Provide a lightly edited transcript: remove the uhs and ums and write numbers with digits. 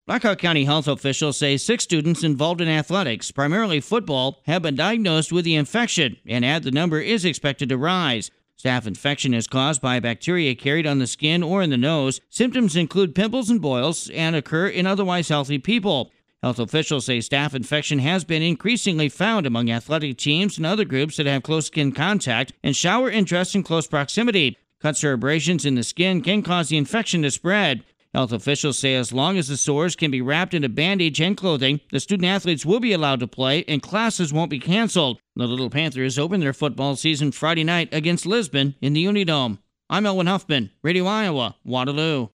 Blackhawk County health officials say 6 students involved in athletics, primarily football, have been diagnosed with the infection and add the number is expected to rise. Staph infection is caused by bacteria carried on the skin or in the nose. Symptoms include pimples and boils and occur in otherwise healthy people. Health officials say staph infection has been increasingly found among athletic teams and other groups that have close skin contact and shower and dress in close proximity. Cuts or abrasions in the skin can cause the infection to spread. Health officials say as long as the sores can be wrapped in a bandage and clothing, the student-athletes will be allowed to play and classes won't be canceled. The Little Panthers open their football season Friday night against Lisbon in the Unidome. I'm Elwin Huffman, Radio Iowa, Waterloo.